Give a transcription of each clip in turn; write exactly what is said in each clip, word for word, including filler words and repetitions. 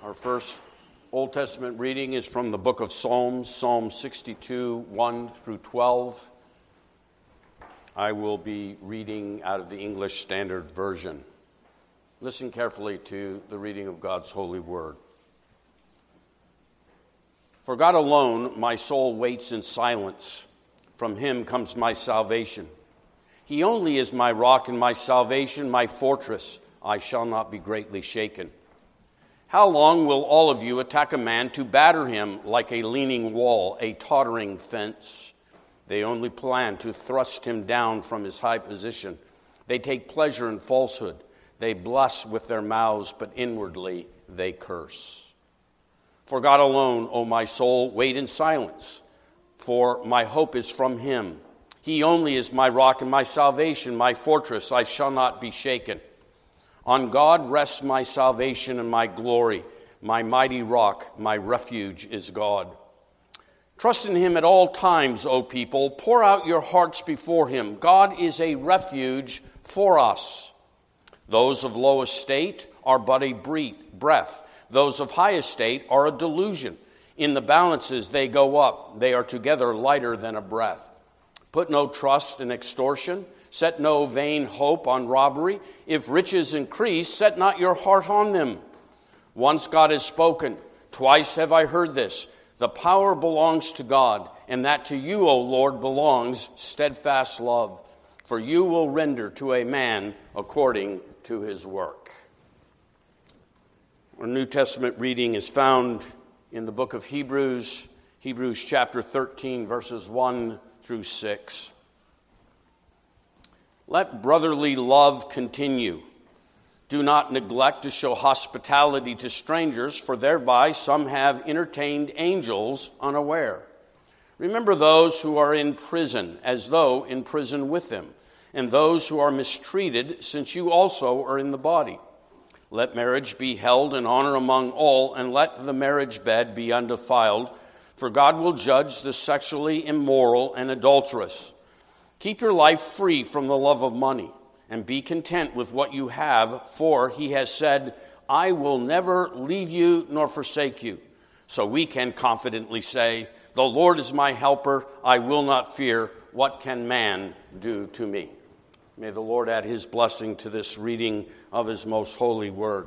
Our first Old Testament reading is from the book of Psalms, Psalm sixty-two, one through twelve. I will be reading out of the English Standard Version. Listen carefully to the reading of God's holy word. For God alone my soul waits in silence. From him comes my salvation. He only is my rock and my salvation, my fortress. I shall not be greatly shaken. How long will all of you attack a man to batter him like a leaning wall, a tottering fence? They only plan to thrust him down from his high position. They take pleasure in falsehood. They bless with their mouths, but inwardly they curse. For God alone, O my soul, wait in silence, for my hope is from him. He only is my rock and my salvation, my fortress. I shall not be shaken. On God rests my salvation and my glory. My mighty rock, my refuge is God. Trust in him at all times, O people. Pour out your hearts before him. God is a refuge for us. Those of low estate are but a breath. Those of high estate are a delusion. In the balances they go up. They are together lighter than a breath. Put no trust in extortion. Set no vain hope on robbery. If riches increase, set not your heart on them. Once God has spoken, twice have I heard this. The power belongs to God, and that to you, O Lord, belongs steadfast love. For you will render to a man according to his work. Our New Testament reading is found in the book of Hebrews, Hebrews chapter thirteen, verses one through six. Let brotherly love continue. Do not neglect to show hospitality to strangers, for thereby some have entertained angels unaware. Remember those who are in prison, as though in prison with them, and those who are mistreated, since you also are in the body. Let marriage be held in honor among all, and let the marriage bed be undefiled, for God will judge the sexually immoral and adulterous. Keep your life free from the love of money, and be content with what you have, for he has said, I will never leave you nor forsake you. So we can confidently say, the Lord is my helper, I will not fear. What can man do to me? May the Lord add his blessing to this reading of his most holy word.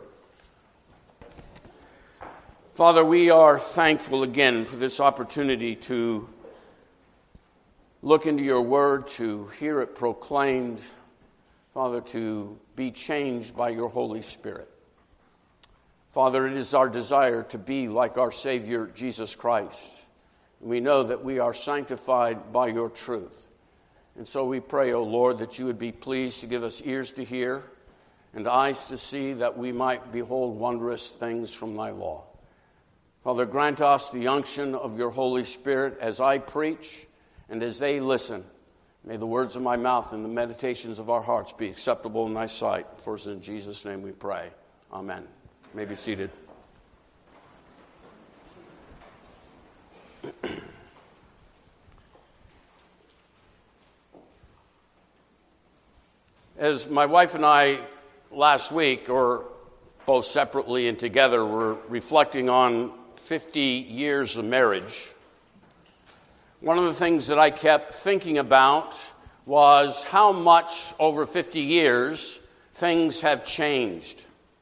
Father, we are thankful again for this opportunity to look into your word, to hear it proclaimed, Father, to be changed by your Holy Spirit. Father, it is our desire to be like our Savior, Jesus Christ. We know that we are sanctified by your truth. And so we pray, O Lord, that you would be pleased to give us ears to hear and eyes to see, that we might behold wondrous things from thy law. Father, grant us the unction of your Holy Spirit as I preach, and as they listen. May the words of my mouth and the meditations of our hearts be acceptable in thy sight. For it's in Jesus' name we pray. Amen. You may be seated. As my wife and I last week, or both separately and together, were reflecting on fifty years of marriage, one of the things that I kept thinking about was how much over fifty years things have changed.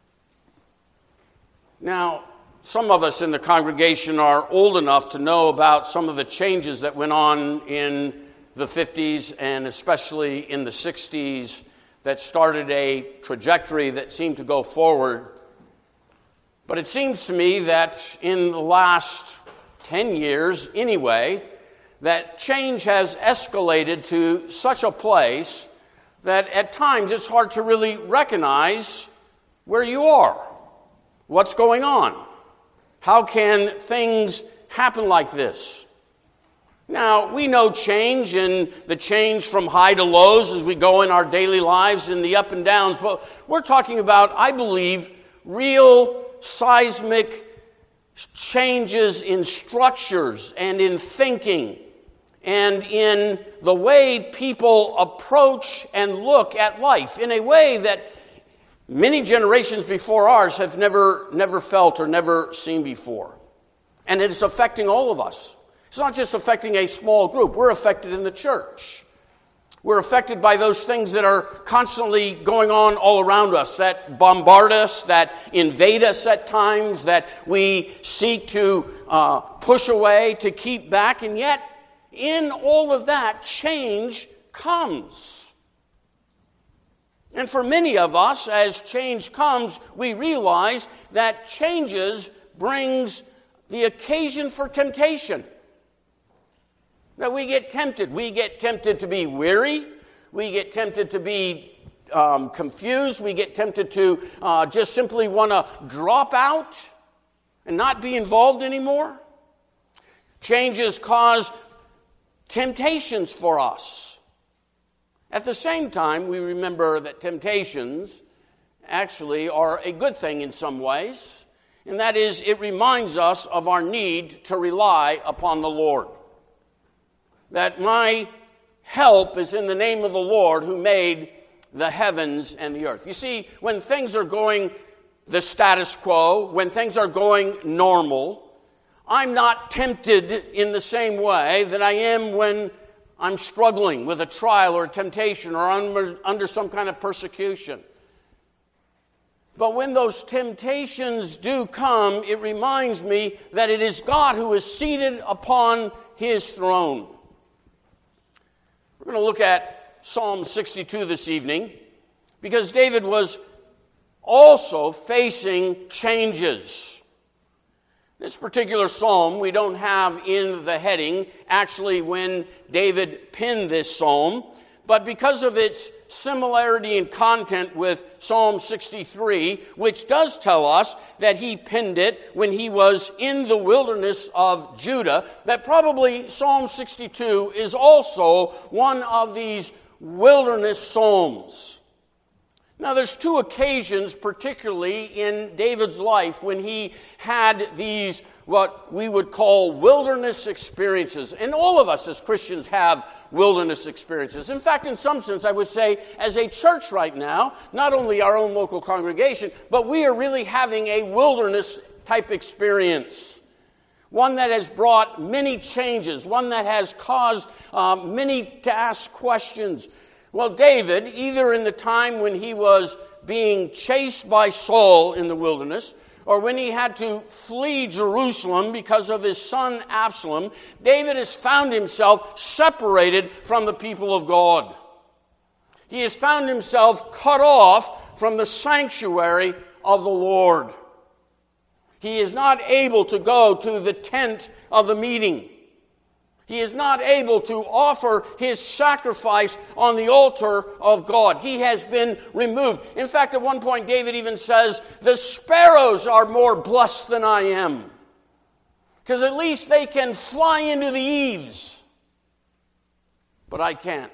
Now, some of us in the congregation are old enough to know about some of the changes that went on in the fifties and especially in the sixties that started a trajectory that seemed to go forward. But it seems to me that in the last ten years anyway, that change has escalated to such a place that at times it's hard to really recognize where you are. What's going on? How can things happen like this? Now, we know change and the change from high to lows as we go in our daily lives and the up and downs, but we're talking about, I believe, real seismic changes in structures and in thinking and in the way people approach and look at life in a way that many generations before ours have never, never felt or never seen before. And it is affecting all of us. It's not just affecting a small group. We're affected in the church. We're affected by those things that are constantly going on all around us, that bombard us, that invade us at times, that we seek to uh, push away, to keep back. And yet, in all of that, change comes. And for many of us, as change comes, we realize that changes brings the occasion for temptation. That we get tempted. We get tempted to be weary. We get tempted to be um, confused. We get tempted to uh, just simply want to drop out and not be involved anymore. Changes cause temptations for us. At the same time, we remember that temptations actually are a good thing in some ways, and that is, it reminds us of our need to rely upon the Lord. That my help is in the name of the Lord who made the heavens and the earth. You see, when things are going the status quo, when things are going normal, I'm not tempted in the same way that I am when I'm struggling with a trial or a temptation or under, under some kind of persecution. But when those temptations do come, it reminds me that it is God who is seated upon his throne. We're going to look at Psalm sixty-two this evening because David was also facing changes. This particular psalm we don't have in the heading actually when David penned this psalm, but because of its similarity in content with Psalm sixty-three, which does tell us that he penned it when he was in the wilderness of Judah, that probably Psalm sixty-two is also one of these wilderness psalms. Now, there's two occasions, particularly in David's life, when he had these, what we would call wilderness experiences. And all of us as Christians have wilderness experiences. In fact, in some sense, I would say, as a church right now, not only our own local congregation, but we are really having a wilderness type experience. One that has brought many changes, one that has caused um, many to ask questions. Well, David, either in the time when he was being chased by Saul in the wilderness, or when he had to flee Jerusalem because of his son Absalom, David has found himself separated from the people of God. He has found himself cut off from the sanctuary of the Lord. He is not able to go to the tent of the meeting. He is not able to offer his sacrifice on the altar of God. He has been removed. In fact, at one point, David even says, the sparrows are more blessed than I am, because at least they can fly into the eaves, but I can't.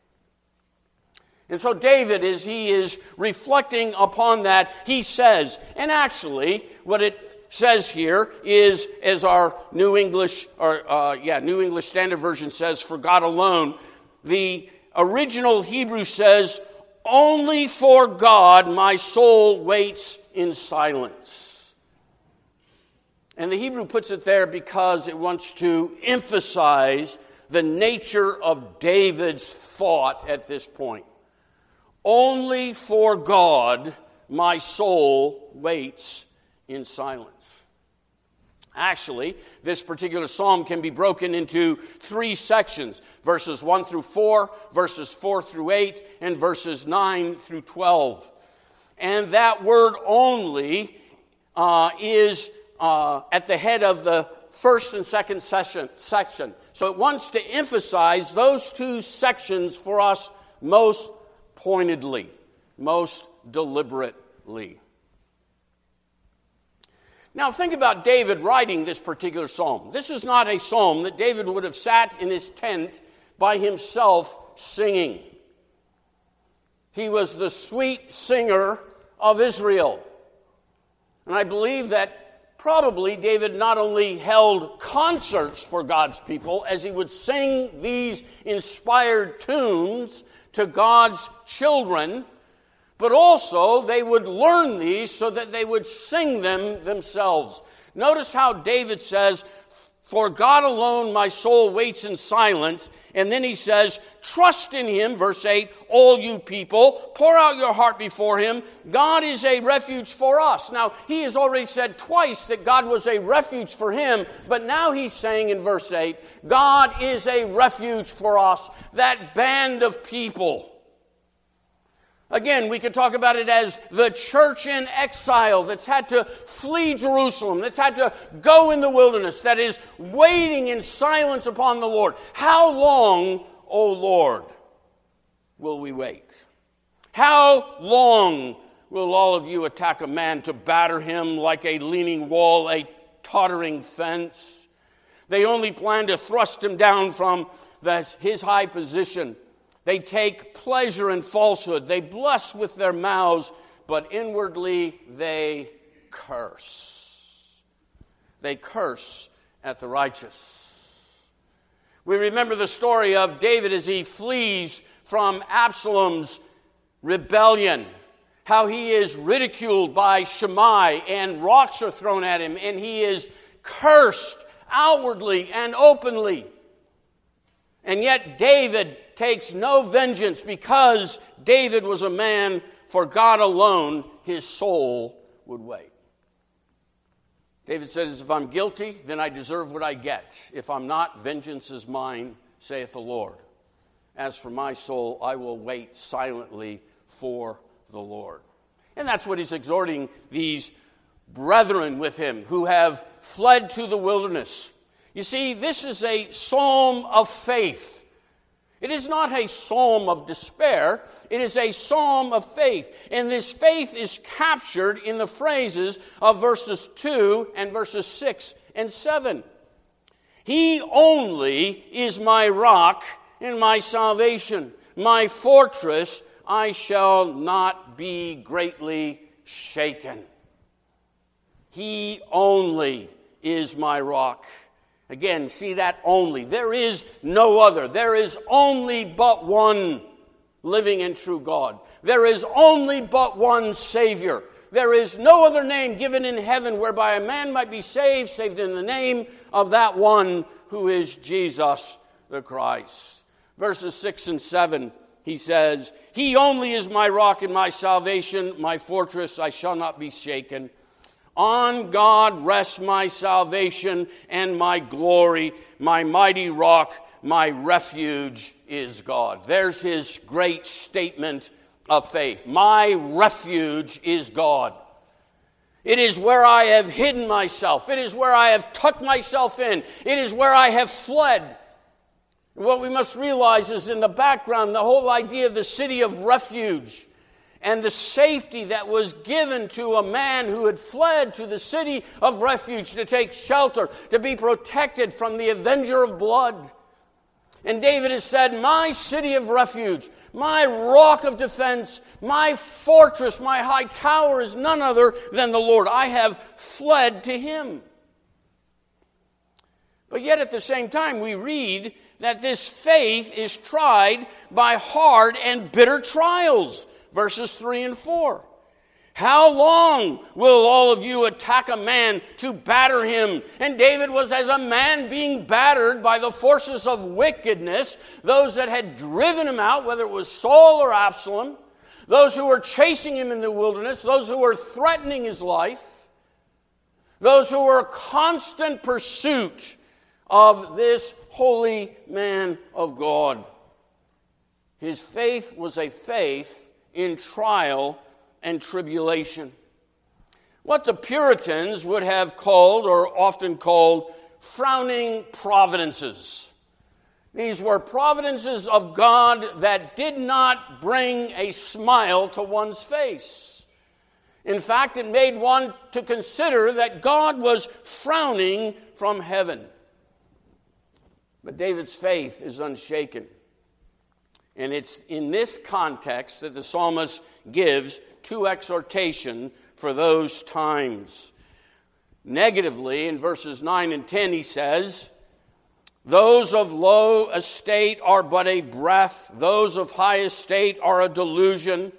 And so David, as he is reflecting upon that, he says, and actually, what it says here is, as our New English, or uh, yeah, New English Standard Version says, for God alone. The original Hebrew says, only for God my soul waits in silence. And the Hebrew puts it there because it wants to emphasize the nature of David's thought at this point. Only for God my soul waits in silence. Actually, this particular psalm can be broken into three sections. Verses one through four, verses four through eight, and verses nine through twelve. And that word only uh, is uh, at the head of the first and second session, section. So it wants to emphasize those two sections for us most pointedly, most deliberately. Now think about David writing this particular psalm. This is not a psalm that David would have sat in his tent by himself singing. He was the sweet singer of Israel. And I believe that probably David not only held concerts for God's people as he would sing these inspired tunes to God's children, but also they would learn these so that they would sing them themselves. Notice how David says, "For God alone my soul waits in silence." And then he says, "Trust in him," verse eight, "all you people. Pour out your heart before him. God is a refuge for us." Now, he has already said twice that God was a refuge for him, but now he's saying in verse eight, God is a refuge for us, that band of people. Again, we could talk about it as the church in exile that's had to flee Jerusalem, that's had to go in the wilderness, that is waiting in silence upon the Lord. How long, O Lord, will we wait? How long will all of you attack a man to batter him like a leaning wall, a tottering fence? They only plan to thrust him down from the, his high position. They take pleasure in falsehood. They bless with their mouths, but inwardly they curse. They curse at the righteous. We remember the story of David as he flees from Absalom's rebellion, how he is ridiculed by Shimei and rocks are thrown at him, and he is cursed outwardly and openly. And yet David takes no vengeance because David was a man for God alone his soul would wait. David says, "If I'm guilty, then I deserve what I get. If I'm not, vengeance is mine, saith the Lord. As for my soul, I will wait silently for the Lord." And that's what he's exhorting these brethren with him who have fled to the wilderness. You see, this is a psalm of faith. It is not a psalm of despair. It is a psalm of faith. And this faith is captured in the phrases of verses two and verses six and seven. He only is my rock and my salvation, my fortress. I shall not be greatly shaken. He only is my rock. Again, see that only. There is no other. There is only but one living and true God. There is only but one Savior. There is no other name given in heaven whereby a man might be saved, saved in the name of that one who is Jesus the Christ. Verses six and seven, he says, "He only is my rock and my salvation, my fortress, I shall not be shaken. On God rests my salvation and my glory, my mighty rock, my refuge is God." There's his great statement of faith. My refuge is God. It is where I have hidden myself. It is where I have tucked myself in. It is where I have fled. What we must realize is in the background, the whole idea of the city of refuge and the safety that was given to a man who had fled to the city of refuge to take shelter, to be protected from the avenger of blood. And David has said, my city of refuge, my rock of defense, my fortress, my high tower is none other than the Lord. I have fled to him. But yet at the same time, we read that this faith is tried by hard and bitter trials. Verses three and four. How long will all of you attack a man to batter him? And David was as a man being battered by the forces of wickedness, those that had driven him out, whether it was Saul or Absalom, those who were chasing him in the wilderness, those who were threatening his life, those who were constant pursuit of this holy man of God. His faith was a faith in trial and tribulation. What the Puritans would have called, or often called, frowning providences. These were providences of God that did not bring a smile to one's face. In fact, it made one to consider that God was frowning from heaven. But David's faith is unshaken. And it's in this context that the psalmist gives two exhortation for those times. Negatively, in verses nine and ten, he says, "Those of low estate are but a breath. Those of high estate are a delusion.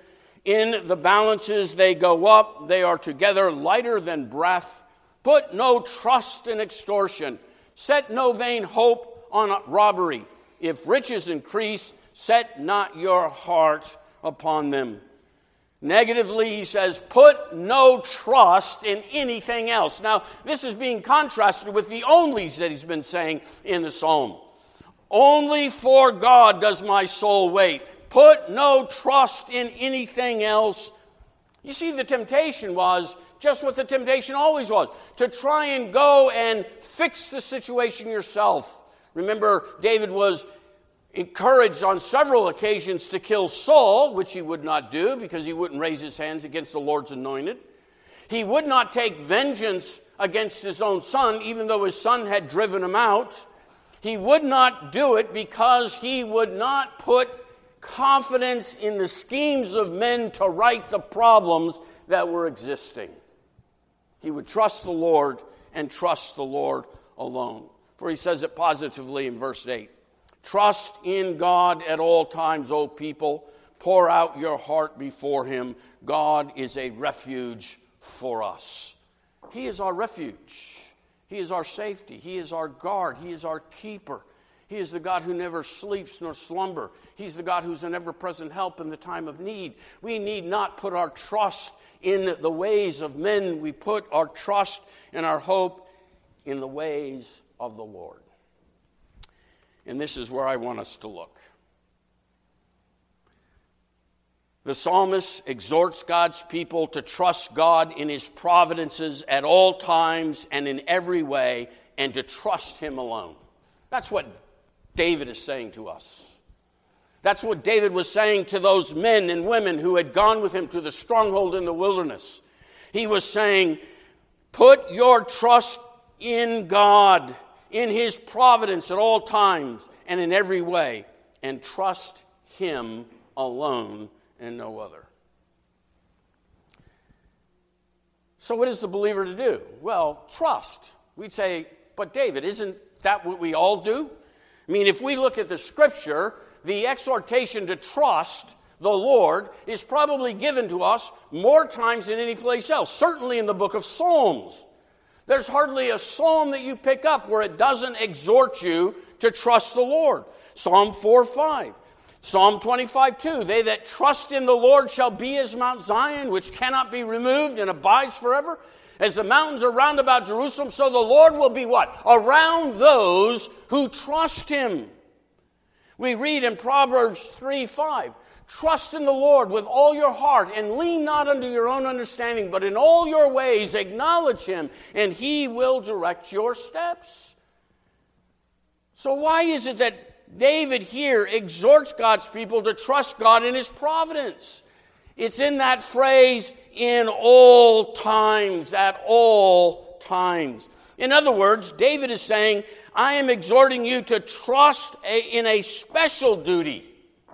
In the balances they go up, they are together lighter than breath. Put no trust in extortion. Set no vain hope on robbery. If riches increase, set not your heart upon them. Negatively, he says, put no trust in anything else. Now, this is being contrasted with the onlys that he's been saying in the psalm. Only for God does my soul wait. Put no trust in anything else. You see, the temptation was just what the temptation always was, to try and go and fix the situation yourself. Remember, David was encouraged on several occasions to kill Saul, which he would not do because he wouldn't raise his hands against the Lord's anointed. He would not take vengeance against his own son, even though his son had driven him out. He would not do it because he would not put confidence in the schemes of men to right the problems that were existing. He would trust the Lord and trust the Lord alone. For he says it positively in verse eight. Trust in God at all times, O people. Pour out your heart before him. God is a refuge for us. He is our refuge. He is our safety. He is our guard. He is our keeper. He is the God who never sleeps nor slumber. He's the God who's an ever-present help in the time of need. We need not put our trust in the ways of men. We put our trust and our hope in the ways of the Lord. And this is where I want us to look. The psalmist exhorts God's people to trust God in his providences at all times and in every way, and to trust him alone. That's what David is saying to us. That's what David was saying to those men and women who had gone with him to the stronghold in the wilderness. He was saying, put your trust in God, in his providence at all times and in every way, and trust him alone and no other. So what is the believer to do? Well, trust. We'd say, but David, isn't that what we all do? I mean, if we look at the Scripture, the exhortation to trust the Lord is probably given to us more times than any place else, certainly in the book of Psalms. There's hardly a psalm that you pick up where it doesn't exhort you to trust the Lord. Psalm four five. Psalm twenty-five two. They that trust in the Lord shall be as Mount Zion, which cannot be removed and abides forever. As the mountains are round about Jerusalem, so the Lord will be what? Around those who trust him. We read in Proverbs three five. Trust in the Lord with all your heart and lean not unto your own understanding, but in all your ways acknowledge him, and he will direct your steps. So why is it that David here exhorts God's people to trust God in his providence? It's in that phrase, in all times, at all times. In other words, David is saying, I am exhorting you to trust a, in a special duty.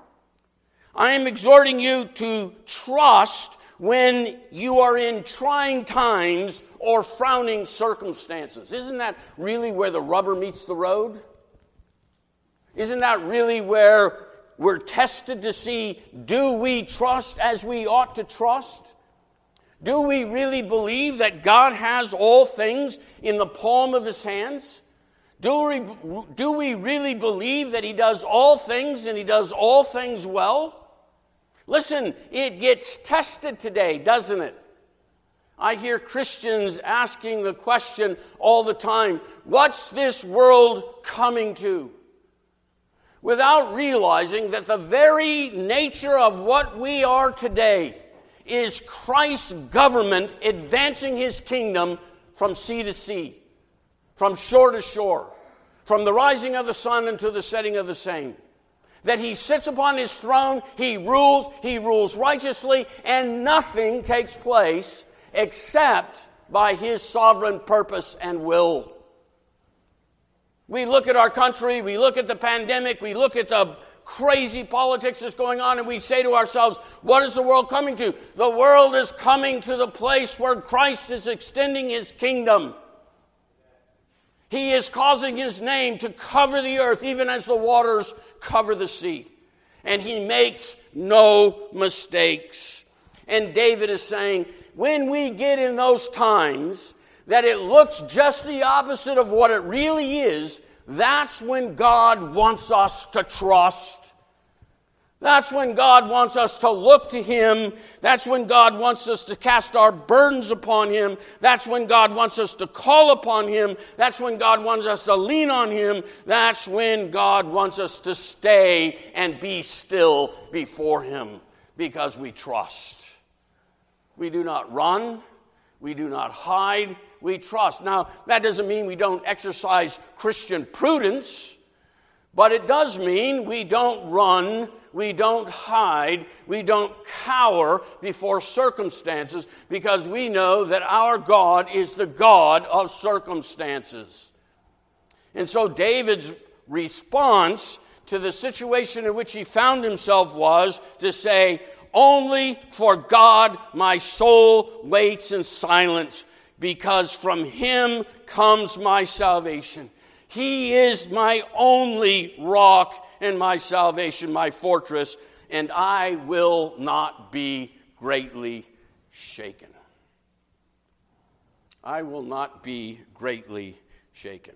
I am exhorting you to trust when you are in trying times or frowning circumstances. Isn't that really where the rubber meets the road? Isn't that really where we're tested to see, do we trust as we ought to trust? Do we really believe that God has all things in the palm of his hands? Do we, do we really believe that he does all things and he does all things well? Listen, it gets tested today, doesn't it? I hear Christians asking the question all the time, what's this world coming to? Without realizing that the very nature of what we are today is Christ's government advancing his kingdom from sea to sea, from shore to shore, from the rising of the sun unto the setting of the same. That he sits upon his throne, he rules, he rules righteously, and nothing takes place except by his sovereign purpose and will. We look at our country, we look at the pandemic, we look at the crazy politics that's going on, and we say to ourselves, what is the world coming to? The world is coming to the place where Christ is extending his kingdom. He is causing his name to cover the earth, even as the waters cover the sea. And he makes no mistakes. And David is saying, when we get in those times that it looks just the opposite of what it really is, that's when God wants us to trust. That's when God wants us to look to Him. That's when God wants us to cast our burdens upon Him. That's when God wants us to call upon Him. That's when God wants us to lean on Him. That's when God wants us to stay and be still before Him, because we trust. We do not run. We do not hide. We trust. Now, that doesn't mean we don't exercise Christian prudence, but it does mean we don't run, we don't hide, we don't cower before circumstances, because we know that our God is the God of circumstances. And so David's response to the situation in which he found himself was to say, "Only for God my soul waits in silence, because from Him comes my salvation. He is my only rock and my salvation, my fortress, and I will not be greatly shaken." I will not be greatly shaken.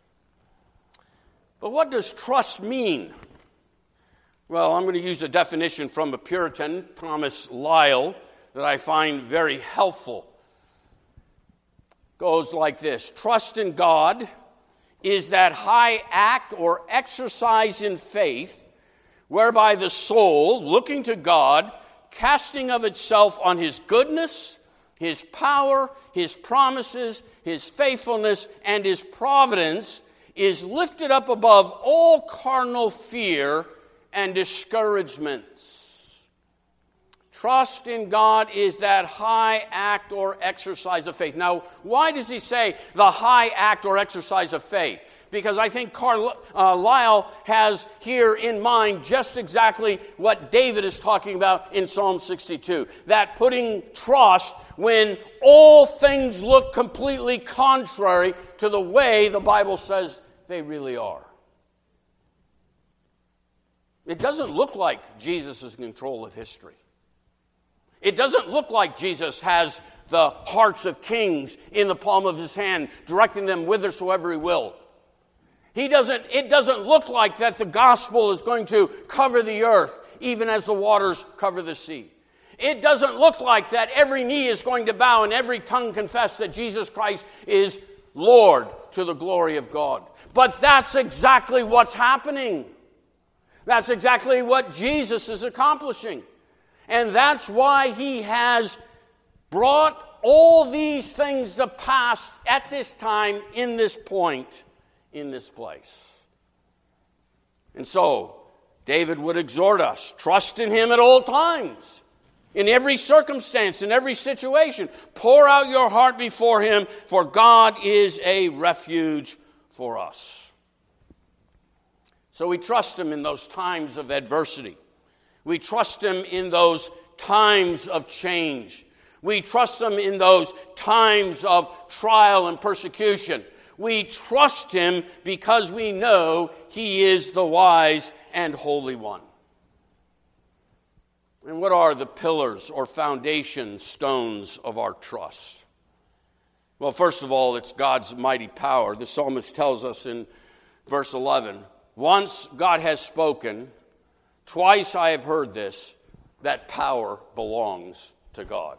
But what does trust mean? Well, I'm going to use a definition from a Puritan, Thomas Lyle, that I find very helpful. It goes like this: trust in God is that high act or exercise in faith whereby the soul, looking to God, casting of itself on His goodness, His power, His promises, His faithfulness, and His providence, is lifted up above all carnal fear and discouragements. Trust in God is that high act or exercise of faith. Now, why does he say the high act or exercise of faith? Because I think Carl, uh, Lyle has here in mind just exactly what David is talking about in Psalm sixty-two. That putting trust when all things look completely contrary to the way the Bible says they really are. It doesn't look like Jesus is in control of history. It doesn't look like Jesus has the hearts of kings in the palm of His hand, directing them whithersoever He will. He doesn't, it doesn't look like that the gospel is going to cover the earth, even as the waters cover the sea. It doesn't look like that every knee is going to bow and every tongue confess that Jesus Christ is Lord, to the glory of God. But that's exactly what's happening. That's exactly what Jesus is accomplishing. And that's why He has brought all these things to pass at this time, in this point, in this place. And so, David would exhort us, trust in Him at all times, in every circumstance, in every situation. Pour out your heart before Him, for God is a refuge for us. So we trust Him in those times of adversity. We trust Him in those times of change. We trust Him in those times of trial and persecution. We trust Him because we know He is the wise and holy one. And what are the pillars or foundation stones of our trust? Well, first of all, it's God's mighty power. The psalmist tells us in verse eleven, "Once God has spoken, twice I have heard this, that power belongs to God."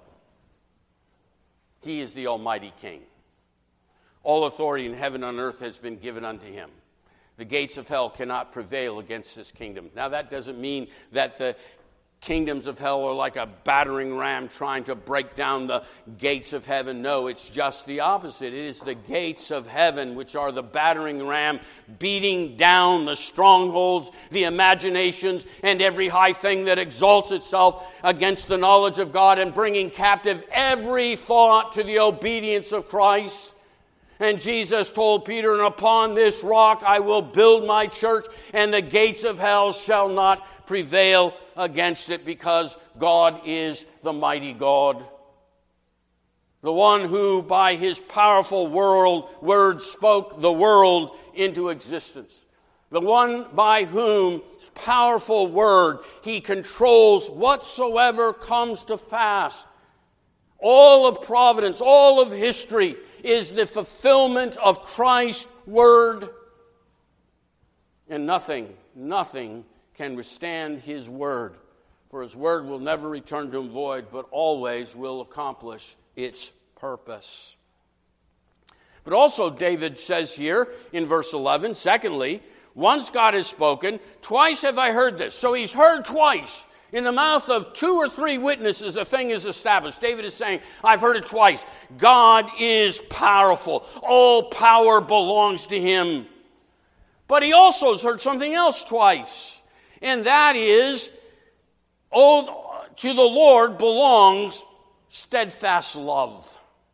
He is the Almighty King. All authority in heaven and earth has been given unto Him. The gates of hell cannot prevail against His kingdom. Now, that doesn't mean that the kingdoms of hell are like a battering ram trying to break down the gates of heaven. No, it's just the opposite. It is the gates of heaven which are the battering ram, beating down the strongholds, the imaginations, and every high thing that exalts itself against the knowledge of God, and bringing captive every thought to the obedience of Christ. And Jesus told Peter, "And upon this rock I will build my church, and the gates of hell shall not prevail against it," because God is the mighty God. The one who by His powerful world, word spoke the world into existence. the one by whom powerful word he controls whatsoever comes to pass. All of providence, all of history is the fulfillment of Christ's word. And nothing, nothing can withstand his word. For his word will never return to him void, but always will accomplish its purpose. But also David says here in verse eleven, secondly, once God has spoken, twice have I heard this. So he's heard twice. In the mouth of two or three witnesses, a thing is established. David is saying, I've heard it twice. God is powerful. All power belongs to him. But he also has heard something else twice. And that is, oh, to the Lord belongs steadfast love.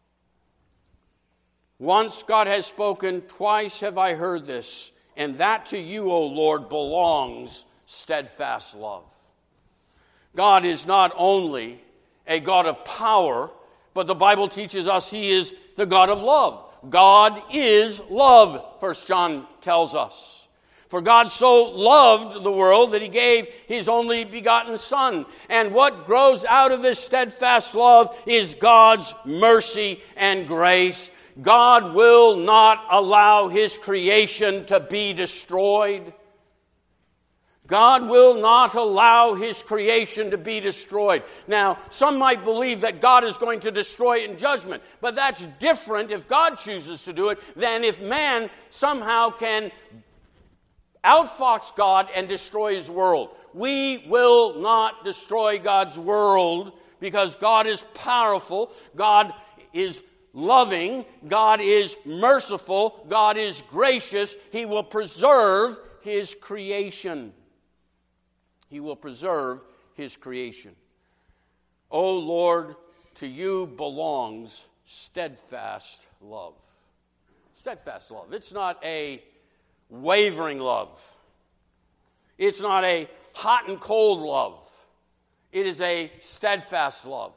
Once God has spoken, twice have I heard this. And that to you, O Lord, belongs steadfast love. God is not only a God of power, but the Bible teaches us he is the God of love. God is love, First John tells us. For God so loved the world that he gave his only begotten Son. And what grows out of this steadfast love is God's mercy and grace. God will not allow his creation to be destroyed. God will not allow his creation to be destroyed. Now, some might believe that God is going to destroy it in judgment, but that's different if God chooses to do it than if man somehow can outfox God and destroy his world. We will not destroy God's world because God is powerful, God is loving, God is merciful, God is gracious. He will preserve his creation. He will preserve his creation. O Lord, to you belongs steadfast love. Steadfast love. It's not a wavering love. It's not a hot and cold love. It is a steadfast love.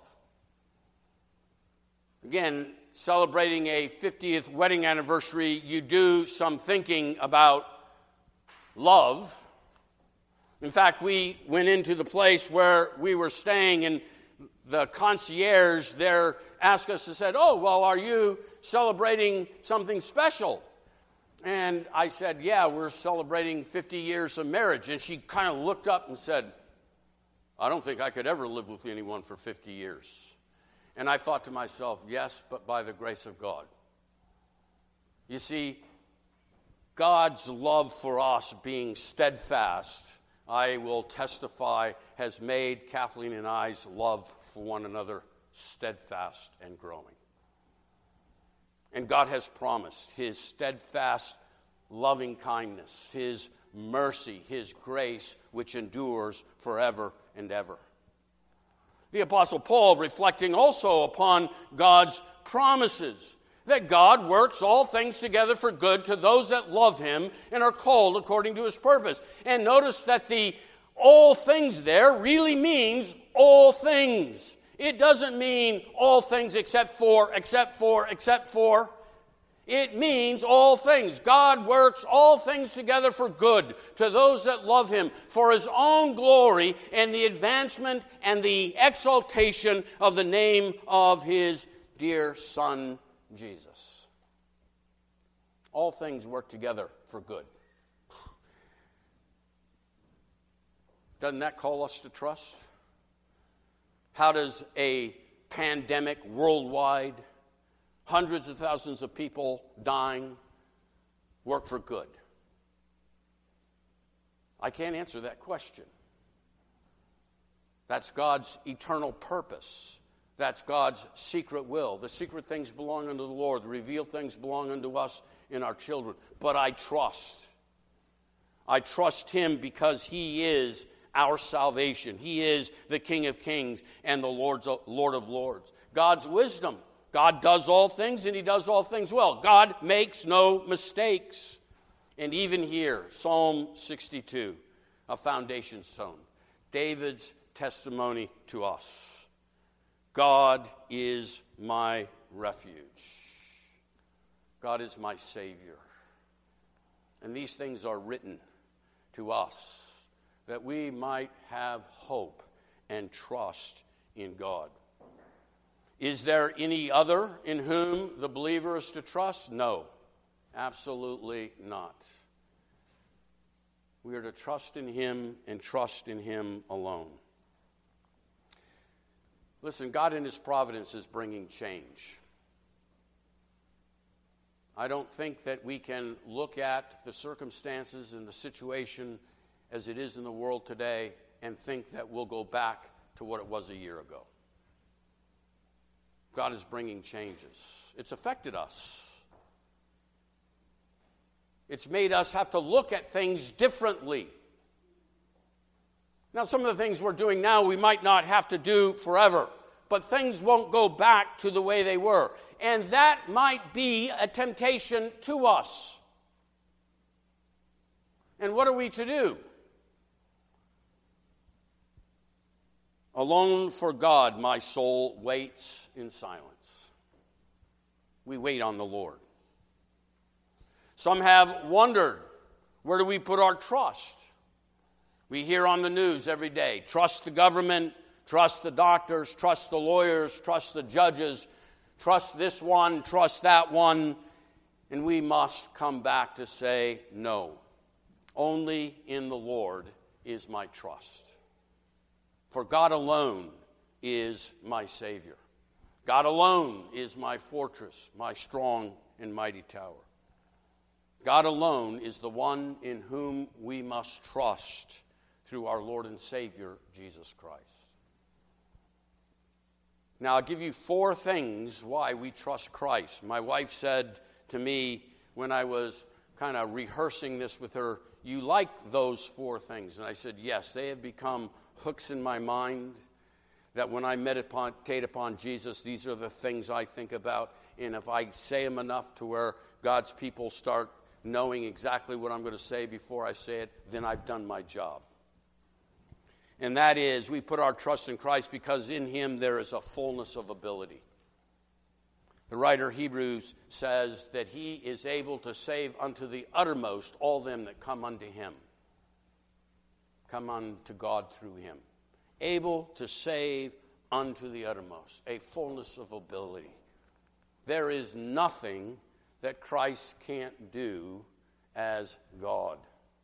Again, celebrating a fiftieth wedding anniversary, you do some thinking about love. In fact, we went into the place where we were staying, and the concierge there asked us, and said, oh, well, are you celebrating something special? And I said, yeah, we're celebrating fifty years of marriage. And she kind of looked up and said, I don't think I could ever live with anyone for fifty years. And I thought to myself, yes, but by the grace of God. You see, God's love for us being steadfast, I will testify, has made Kathleen and I's love for one another steadfast and growing. And God has promised his steadfast loving kindness, his mercy, his grace, which endures forever and ever. The Apostle Paul, reflecting also upon God's promises, that God works all things together for good to those that love him and are called according to his purpose. And notice that the all things there really means all things. It doesn't mean all things except for, except for, except for. It means all things. God works all things together for good to those that love him, for his own glory and the advancement and the exaltation of the name of his dear Son, Jesus. All things work together for good. Doesn't that call us to trust? How does a pandemic worldwide, hundreds of thousands of people dying, work for good? I can't answer that question. That's God's eternal purpose. That's God's secret will. The secret things belong unto the Lord. The revealed things belong unto us and our children. But I trust. I trust him because he is our salvation. He is the King of kings and the Lord's, Lord of lords. God's wisdom. God does all things and he does all things well. God makes no mistakes. And even here, Psalm sixty-two, a foundation stone. David's testimony to us. God is my refuge. God is my Savior. And these things are written to us, that we might have hope and trust in God. Is there any other in whom the believer is to trust? No, absolutely not. We are to trust in him and trust in him alone. Listen, God in his providence is bringing change. I don't think that we can look at the circumstances and the situation as it is in the world today and think that we'll go back to what it was a year ago. God is bringing changes. It's affected us. It's made us have to look at things differently. Now, some of the things we're doing now we might not have to do forever, but things won't go back to the way they were. And that might be a temptation to us. And what are we to do? Alone for God, my soul waits in silence. We wait on the Lord. Some have wondered, where do we put our trust? We hear on the news every day, trust the government, trust the doctors, trust the lawyers, trust the judges, trust this one, trust that one. And we must come back to say, no, only in the Lord is my trust. For God alone is my Savior. God alone is my fortress, my strong and mighty tower. God alone is the one in whom we must trust through our Lord and Savior, Jesus Christ. Now, I'll give you four things why we trust Christ. My wife said to me when I was kind of rehearsing this with her, you like those four things? And I said, yes, they have become hooks in my mind, that when I meditate upon Jesus, these are the things I think about. And if I say them enough to where God's people start knowing exactly what I'm going to say before I say it, then I've done my job. And that is, we put our trust in Christ because in him there is a fullness of ability. The writer Hebrews says that he is able to save unto the uttermost all them that come unto him. Come unto God through him. Able to save unto the uttermost. A fullness of ability. There is nothing that Christ can't do as God.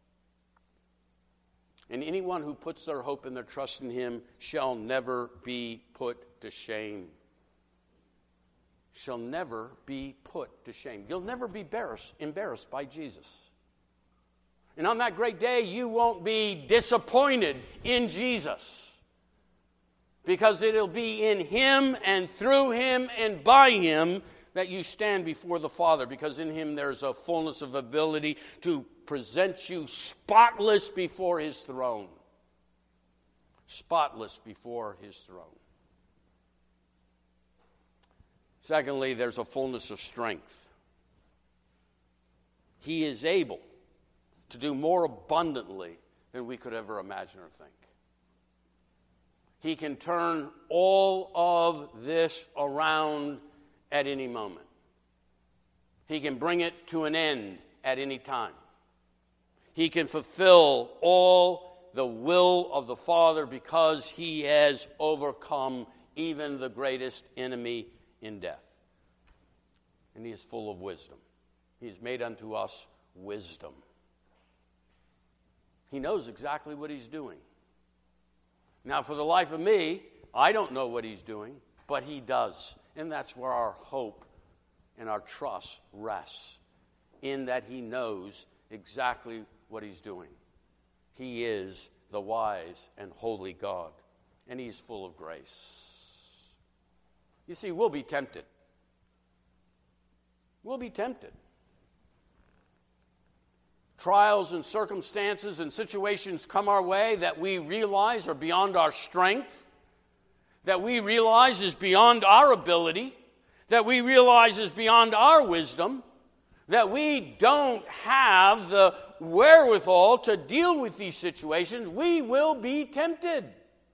And anyone who puts their hope and their trust in him shall never be put to shame. Shall never be put to shame. You'll never be embarrassed, embarrassed by Jesus. And on that great day, you won't be disappointed in Jesus. Because it'll be in him and through him and by him that you stand before the Father, because in him there's a fullness of ability to present you spotless before his throne. Spotless before his throne. Secondly, there's a fullness of strength. He is able to do more abundantly than we could ever imagine or think. He can turn all of this around at any moment. He can bring it to an end at any time. He can fulfill all the will of the Father because he has overcome even the greatest enemy in death. And he is full of wisdom. He has made unto us wisdom. He knows exactly what he's doing. Now, for the life of me, I don't know what he's doing, but he does. And that's where our hope and our trust rests, in that he knows exactly what he's doing. He is the wise and holy God, and he is full of grace. You see, we'll be tempted. We'll be tempted. Trials and circumstances and situations come our way that we realize are beyond our strength, that we realize is beyond our ability, that we realize is beyond our wisdom, that we don't have the wherewithal to deal with these situations. We will be tempted.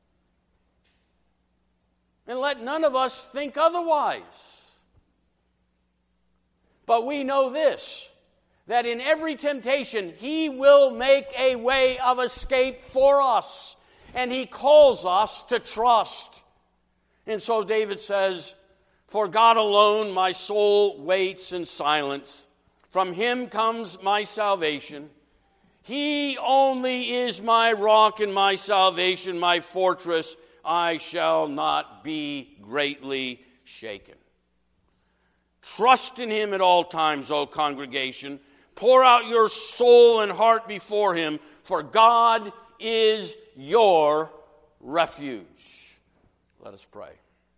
And let none of us think otherwise. But we know this, that in every temptation he will make a way of escape for us. And he calls us to trust. And so David says, "For God alone my soul waits in silence. From him comes my salvation. He only is my rock and my salvation, my fortress. I shall not be greatly shaken." Trust in him at all times, O congregation. Pour out your soul and heart before him, for God is your refuge. Let us pray.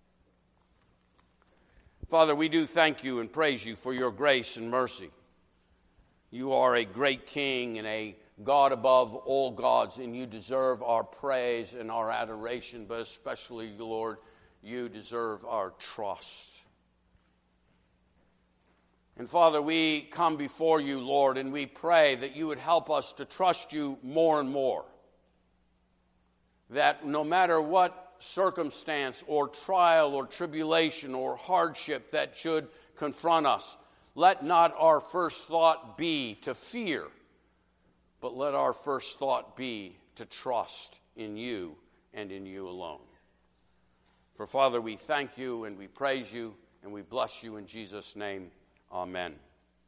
Father, we do thank you and praise you for your grace and mercy. You are a great King and a God above all gods, and you deserve our praise and our adoration, but especially, Lord, you deserve our trust. And Father, we come before you, Lord, and we pray that you would help us to trust you more and more. That no matter what circumstance or trial or tribulation or hardship that should confront us, let not our first thought be to fear, but let our first thought be to trust in you and in you alone. For Father, we thank you and we praise you and we bless you in Jesus' name. Amen.